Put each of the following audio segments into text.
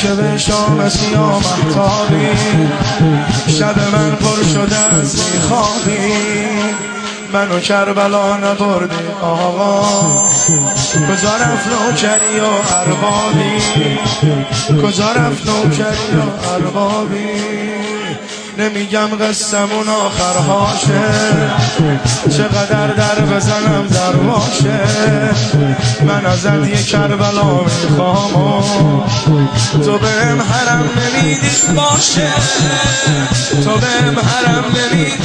که به شام سیاه محتابی شب من پر شده از میخوابی منو کربلا نبردی آقا کجا رفت نوکری و اربابی کجا رفت نوکری و اربابی نمیگم قصمون آخرهاشه چقدر در بزنم در باشه من ازت یه کربلا میخوام تو بهم حرم نمیدی باشه تو بهم حرم نمیدی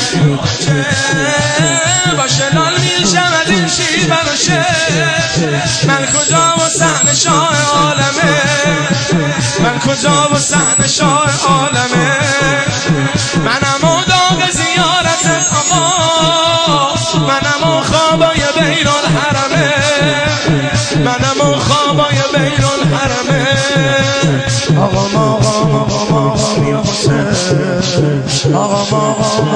باشه لال میشم از این شیر باشه من کجا و صحن شاه عالمه من کجا و صحن شاه عالمه منم و داغ زیارت آقا منم و خوابای بین الحرمه منم و خوابای بین الحرمه آقا یا حسین آقا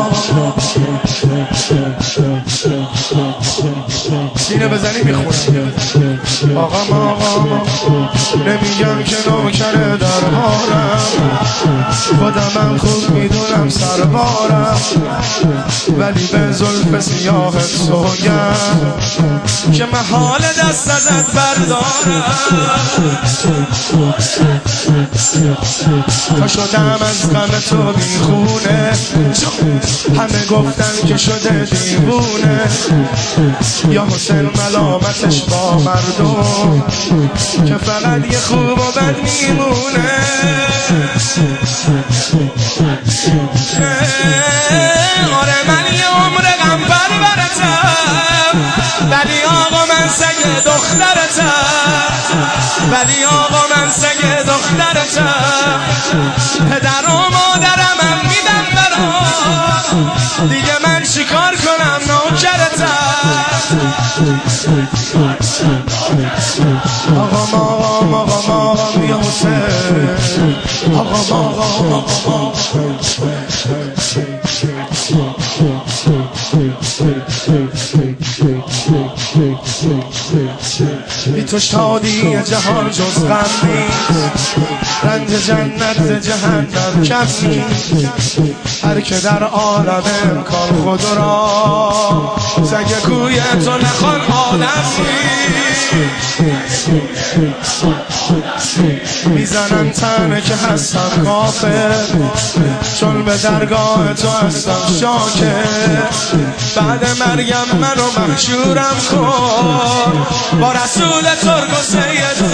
سینه بزنی میخونم آقا نمیگم که نوکر دربارم خودمم خوب میدونم سربارم ولی به زلف سیاه سوگم که محال دست ازت بردارم تا شدم از غم تو بیخونه همه گفتن که شده دیوونه یا حسین ملامتش با مردم که فقط یه خوب و بد میمونه آره من یه عمر غم پرورتم ولی آقا من سگ دخترتم ولی آقا من سگ دخترتم پدر و مادرم هم میدم برام دیگه من چیکار کنم نوکرتم آقا یا حسین آقا بی تو شادی جهان جز غم نیست رنج جنت جهنم کم نیست هر که در عالم امکان خود را سگ کوی تو نخوان عالم میزنن تنه که هستم کافر چون به درگاه تو هستم شاکر بعد مرگم منو محشورم کن با رسول ترک و سید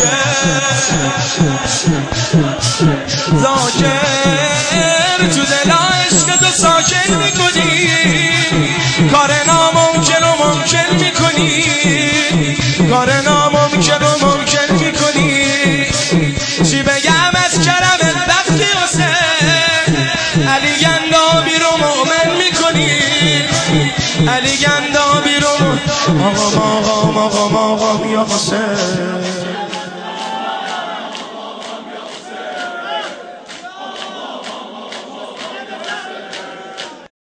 زاکر تو دل عشق تو ساکن میکنی کار ناممکن و ممکن میکنی کار ناممکن و ممکن میکنی چی بگم از کرم بختی حسین علی گندابی رو مؤمن میکنی علی گندابی رو آقا یا حسین